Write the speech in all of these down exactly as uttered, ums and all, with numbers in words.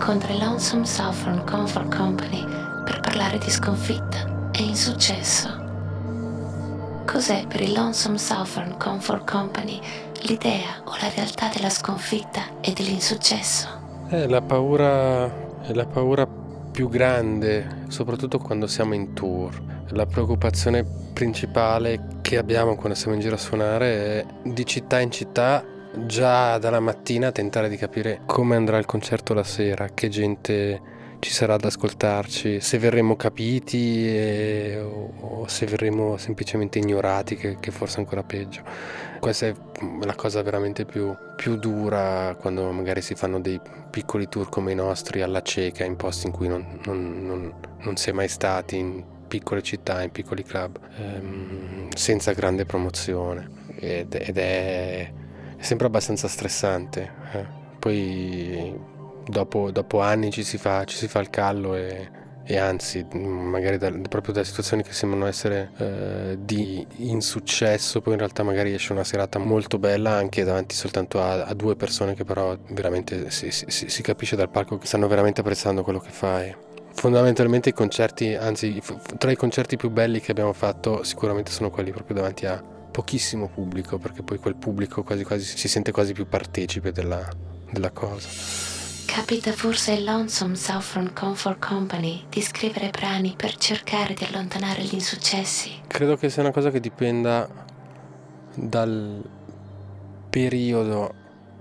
incontra il Lonesome Southern Comfort Company per parlare di sconfitta e insuccesso. Cos'è per il Lonesome Southern Comfort Company l'idea o la realtà della sconfitta e dell'insuccesso? È la paura, è la paura più grande, soprattutto quando siamo in tour. La preoccupazione principale che abbiamo quando siamo in giro a suonare è di città in città, già dalla mattina tentare di capire come andrà il concerto la sera, che gente ci sarà ad ascoltarci, se verremo capiti e, o, o se verremo semplicemente ignorati, che, che forse è ancora peggio. Questa è la cosa veramente più, più dura quando magari si fanno dei piccoli tour come i nostri alla cieca, in posti in cui non, non, non, non si è mai stati, in piccole città, in piccoli club, ehm, senza grande promozione, ed, ed è, è sempre abbastanza stressante. Eh. Poi dopo, dopo anni ci si fa, ci si fa il callo e, e anzi magari da, proprio da situazioni che sembrano essere eh, di insuccesso, poi in realtà magari esce una serata molto bella anche davanti soltanto a, a due persone che però veramente si, si, si capisce dal palco che stanno veramente apprezzando quello che fai. Fondamentalmente i concerti, anzi tra i concerti più belli che abbiamo fatto sicuramente sono quelli proprio davanti a pochissimo pubblico, perché poi quel pubblico quasi quasi si sente quasi più partecipe della, della cosa. Capita forse al Lonesome Southern Comfort Company di scrivere brani per cercare di allontanare gli insuccessi? Credo che sia una cosa che dipenda dal periodo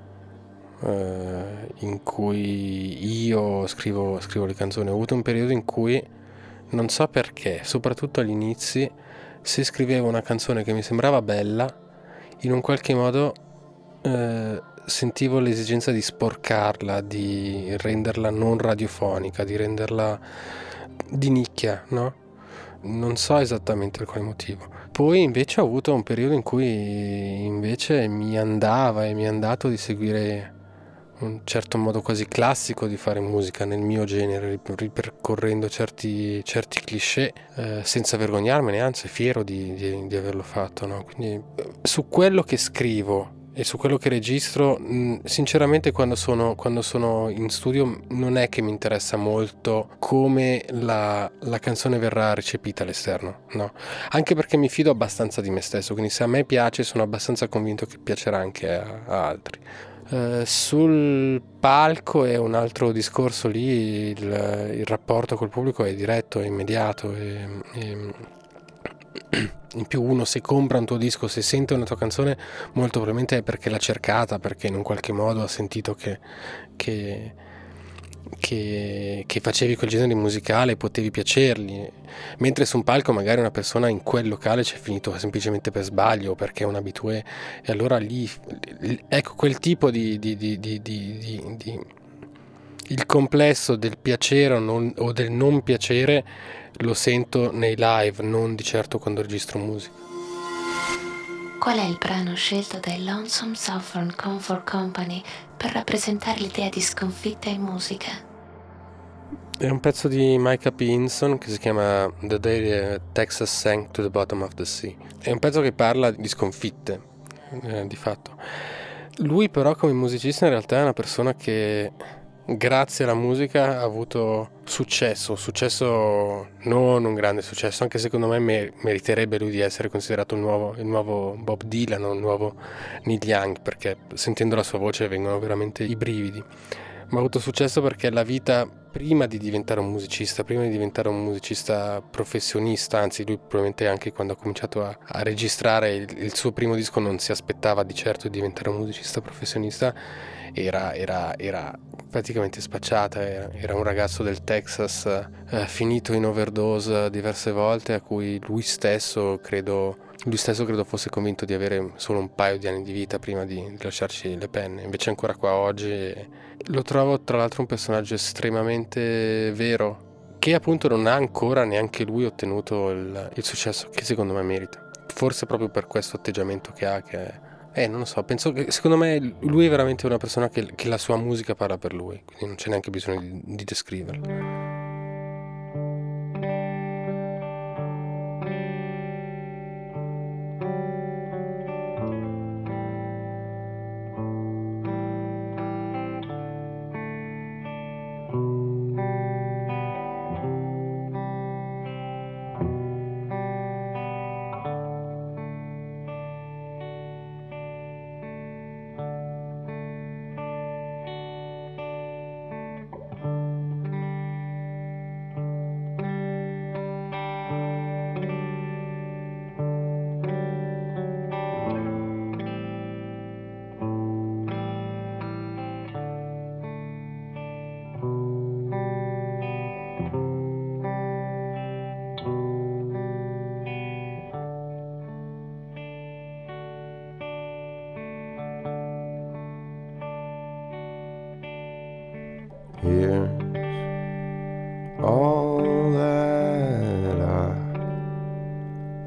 eh, in cui io scrivo, scrivo le canzoni. Ho avuto un periodo in cui non so perché, soprattutto agli inizi, se scrivevo una canzone che mi sembrava bella, in un qualche modo eh, sentivo l'esigenza di sporcarla, di renderla non radiofonica, di renderla di nicchia, no? Non so esattamente per quale motivo. Poi invece ho avuto un periodo in cui invece mi andava e mi è andato di seguire un certo modo quasi classico di fare musica nel mio genere, ripercorrendo certi, certi cliché eh, senza vergognarmene, anzi fiero di, di, di averlo fatto, no? Quindi su quello che scrivo e su quello che registro, mh, sinceramente quando sono, quando sono in studio non è che mi interessa molto come la, la canzone verrà recepita all'esterno, no? Anche perché mi fido abbastanza di me stesso, quindi se a me piace sono abbastanza convinto che piacerà anche a, a altri. Uh, sul palco è un altro discorso, lì il, il rapporto col pubblico è diretto, è immediato e, e in più uno se compra un tuo disco, se sente una tua canzone molto probabilmente è perché l'ha cercata, perché in un qualche modo ha sentito che, che, che, che facevi quel genere musicale e potevi piacergli, mentre su un palco magari una persona in quel locale c'è finito semplicemente per sbaglio o perché è un abitué, e allora lì ecco quel tipo di, di, di, di, di, di, di il complesso del piacere o, non, o del non piacere lo sento nei live, non di certo quando registro musica. Qual è il brano scelto dai Lonesome Southern Comfort Company per rappresentare l'idea di sconfitta in musica? È un pezzo di Micah P. Hinson che si chiama The Day Texas Sank to the Bottom of the Sea. È un pezzo che parla di sconfitte, eh, di fatto. Lui però come musicista in realtà è una persona che grazie alla musica ha avuto successo, successo non un grande successo, anche secondo me mer- meriterebbe lui di essere considerato il nuovo, il nuovo Bob Dylan o il nuovo Neil Young, perché sentendo la sua voce vengono veramente i brividi. Ma ha avuto successo perché la vita prima di diventare un musicista, prima di diventare un musicista professionista, anzi lui probabilmente anche quando ha cominciato a, a registrare il, il suo primo disco non si aspettava di certo di diventare un musicista professionista, era, era, era praticamente spacciata, era, era un ragazzo del Texas eh, finito in overdose diverse volte, a cui lui stesso credo lui stesso credo fosse convinto di avere solo un paio di anni di vita prima di, di lasciarci le penne, invece è ancora qua oggi e lo trovo tra l'altro un personaggio estremamente vero, che appunto non ha ancora neanche lui ottenuto il, il successo che secondo me merita, forse proprio per questo atteggiamento che ha, che è Eh, non lo so, penso che secondo me lui è veramente una persona che, che la sua musica parla per lui, quindi non c'è neanche bisogno di, di descriverla.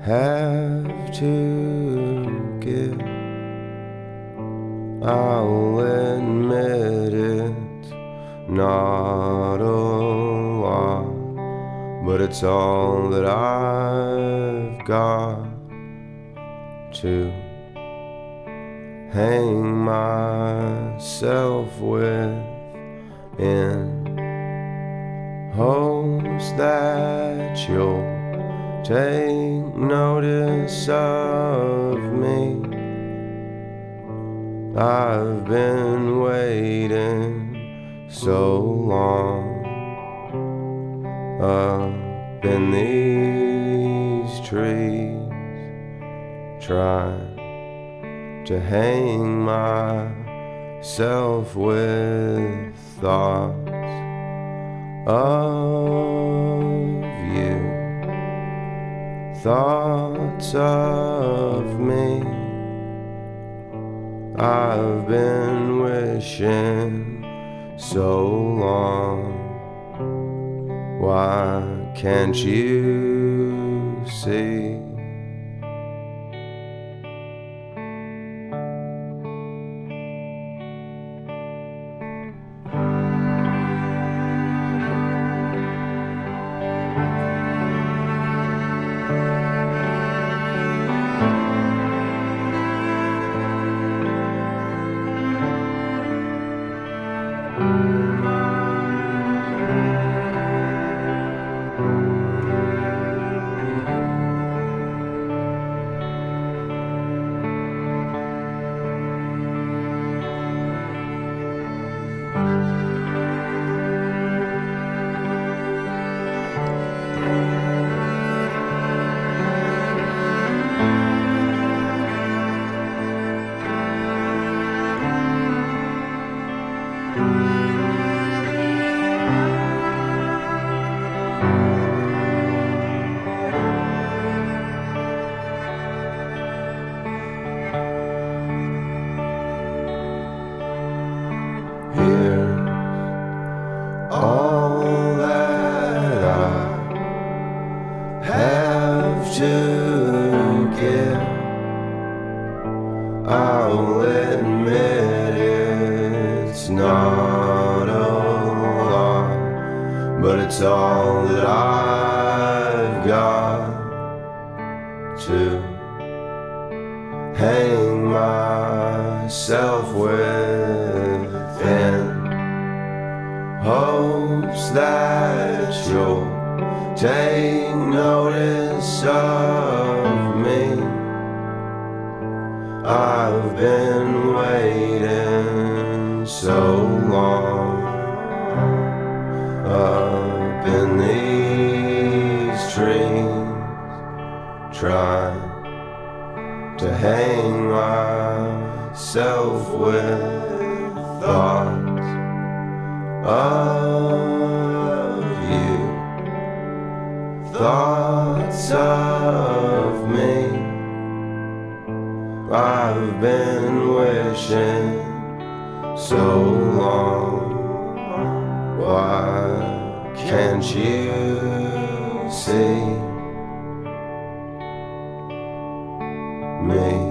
have to give. I'll admit it's not a lot, but it's all that I've got to hang myself with, in hopes that you'll take notice of me. I've been waiting so long up in these trees, trying to hang myself with thoughts of you, thoughts of me. I've been wishing so long. Why can't you see? I'll admit it's not a lot, but it's all that I've got to hang myself with, in hopes that you'll take notice of me. I've been waiting so long up in these trees, trying to hang myself with thoughts of you, thoughts of me. I've been wishing so long. Why can't you see me?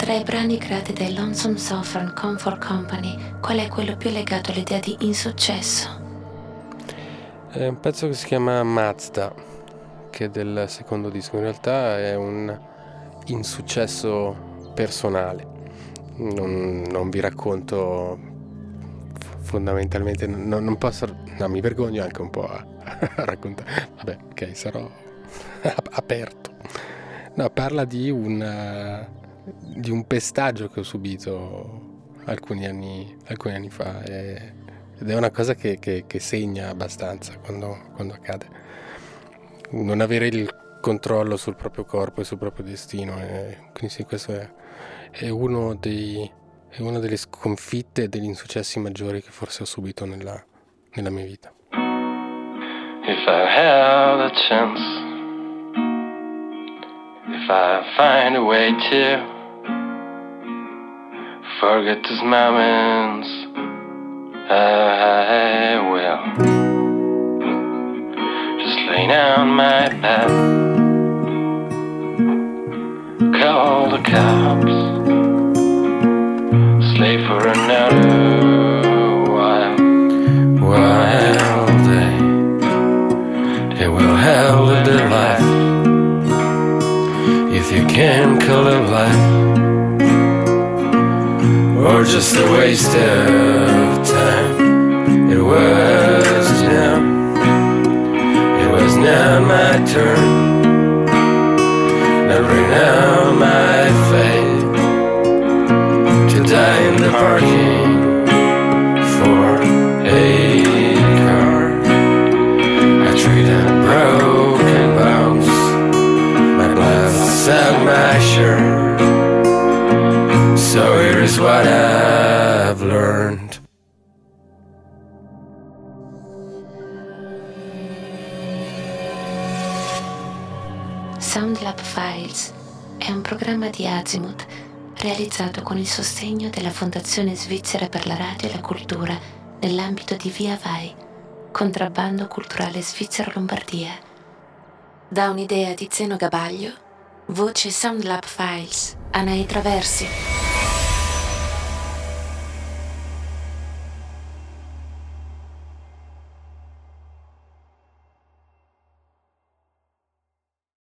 Tra i brani creati dai Lonesome Southern Comfort Company, qual è quello più legato all'idea di insuccesso? È un pezzo che si chiama Mazda, che è del secondo disco. In realtà è un insuccesso personale. Non, non vi racconto fondamentalmente, non, non posso, no, mi vergogno anche un po' a, a raccontare. Vabbè, ok, sarò aperto. No, parla di un, di un pestaggio che ho subito alcuni anni, alcuni anni fa e, ed è una cosa che, che, che segna abbastanza quando, quando accade. Non avere il controllo sul proprio corpo e sul proprio destino. E quindi sì, questo è, è uno dei è una delle sconfitte e degli insuccessi maggiori che forse ho subito nella, nella mia vita. If I have a chance, if I find a way to forget these moments, I will just lay down my bed, call the cops, slave for another while, while they, they will have lived their life. If you can call it life, or just a waste of time, it was now, it was now my turn, now bring out my fate. Die in the parking for a car. I traded broken bones, my glass and my shirt. So here's what I've learned. Soundlab Files è un programma di Azimuth realizzato con il sostegno della Fondazione Svizzera per la Radio e la Cultura nell'ambito di Via Vai, contrabbando culturale Svizzera Lombardia. Da un'idea di Zeno Gabaglio, voce Soundlab Files, Anai Traversi.